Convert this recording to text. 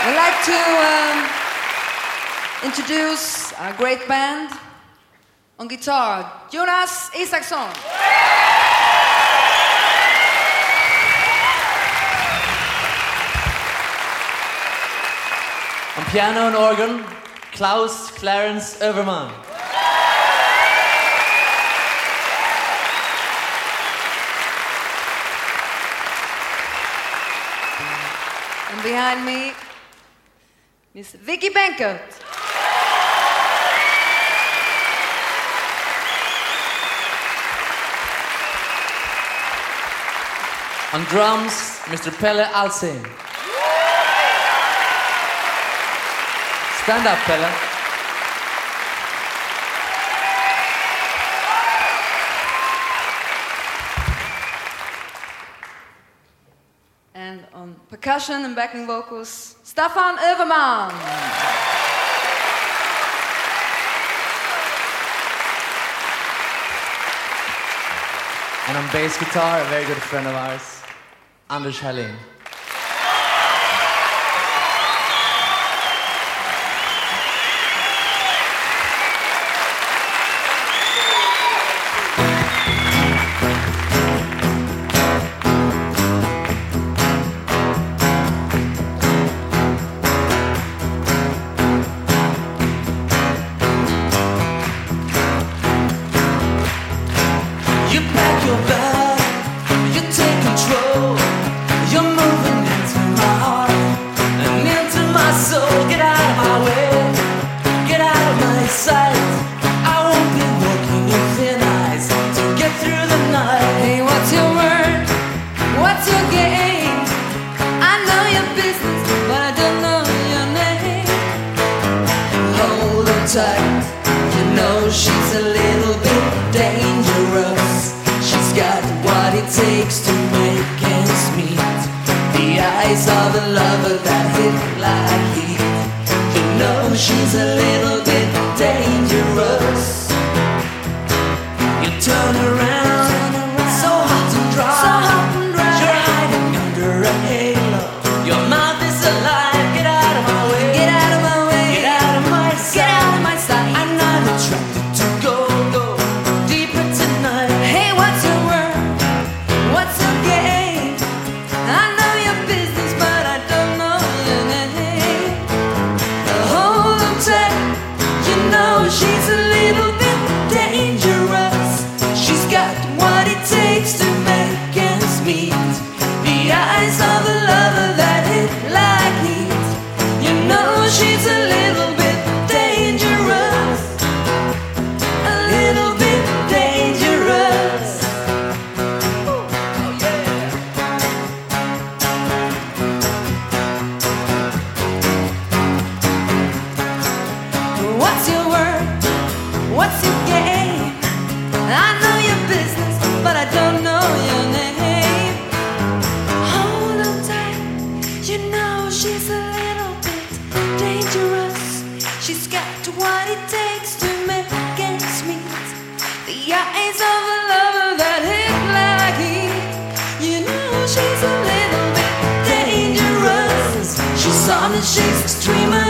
I'd like to introduce our great band. On guitar, Jonas Isaksson. On piano and organ, Klaus Clarence Överman. And behind me, Miss Vicky Benkert. On drums, Mr. Pelle Alsing. Stand up, Pelle. And on percussion and backing vocals, Staffan Överman. And on bass guitar, a very good friend of ours, Anders Helling. You pack your bag, you take control. You're moving into my heart and into my soul. Get out of my way, get out of my sight. I won't be walking in thin eyes to get through the night. Hey, what's your word? What's your game? I know your business, but I don't know your name. Hold on tight, you know she's a little bit dangerous. She's got what it takes to make ends meet. The eyes of a lover that hit like heat. You know she's a little bit dangerous. You turn around, so hot and dry. You're hiding under a halo. Your mouth is alive. Get out of my way. Get out of my way. Get out of my sight. Get out of my sight. I'm not attracted to go deeper tonight. Hey, what's your word? What's your game? I know your business, but I don't know your name. Hold on tight, you know she's a little bit dangerous. She's got what it takes to make ends meet. The eyes of a lover that hit like heat. You know she's a little bit dangerous. A little bit dangerous. Oh yeah. What's your word? What's your game? I know your business, but I don't know your name. Hold on tight, you know she's a little bit dangerous. She's got what it takes to make ends meet. The eyes of a lover that hit like heat. You know she's a little bit dangerous. She's on and she's extreme.